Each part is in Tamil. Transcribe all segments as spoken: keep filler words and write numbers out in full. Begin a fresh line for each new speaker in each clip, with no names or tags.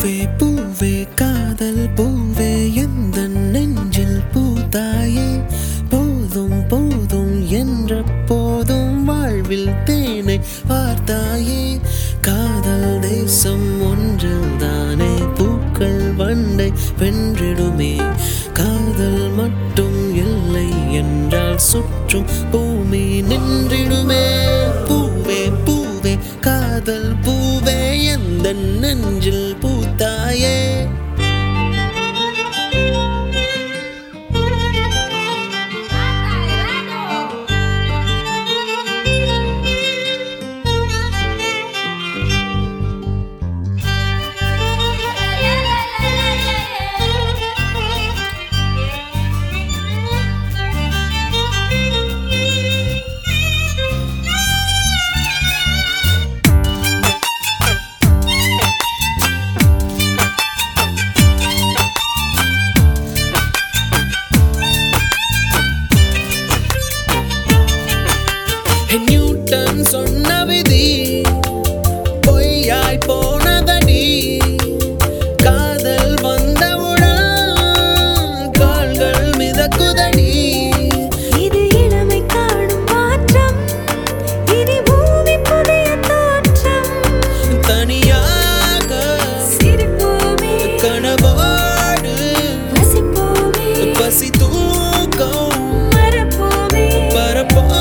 பூவே பூவே காதல் பூவே எந்தன் நெஞ்சில் பூத்தாயே போதும் போதும் என்ற போதும் வாழ்வில் தேனை வார்த்தாயே காதல் தேசம் ஒன்றில் தானே பூக்கள் வண்டை வென்றிடுமே காதல் மட்டும் இல்லை என்றால் சுற்றும் பூமி நின்றிடுமே பூவே பூவே காதல் பூவே எந்தன் நெஞ்சில் பூத்தாயே நியூட்டன் சொன்ன விதி பொய்யாய் போனதடி காதல் வந்தவுடன் கால்கள் மிதக்குதடி
இது இளமை காணும் மாற்றம் இனி பூமி புதிய தோற்றம்
தனியாக
சிரிப்போமே
கனவோடு
வசிப்போமே
பசி தூக்கம்
மறப்போமே
பரப்போமே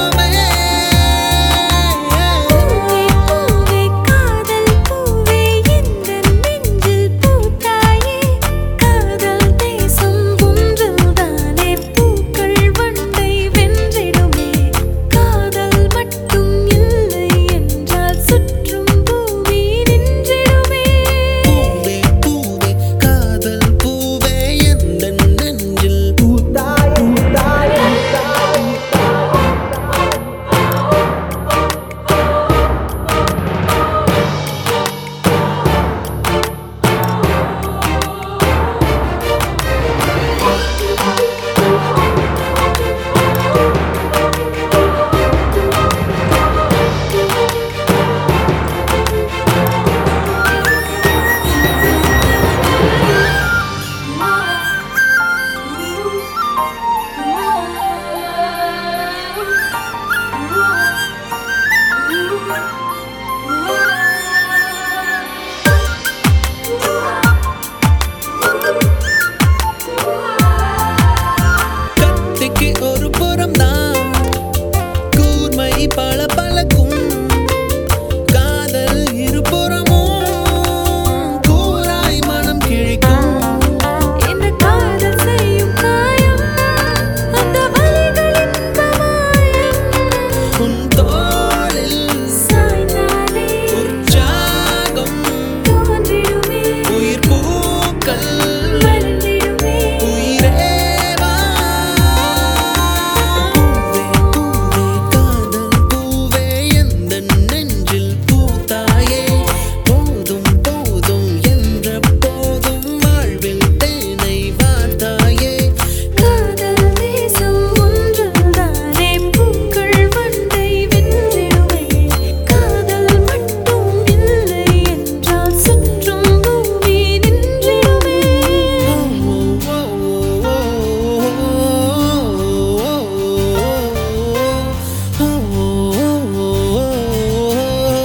ஒரு புறம் தான் கூர்மை பல பழக்கும் காதல் இருபுறமும் கூராய் மனம் கிழிக்கும்
என்ன காதல் செய்யும் காயம் அந்த வலிகளின் மாயம்
உன் தோளில்
சாய்ந்தாலே
உற்சாகம்
தோன்றிடுமே
உயிர் பூக்கள்
மலர்ந்திடுமே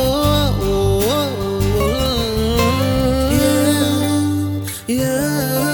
yeah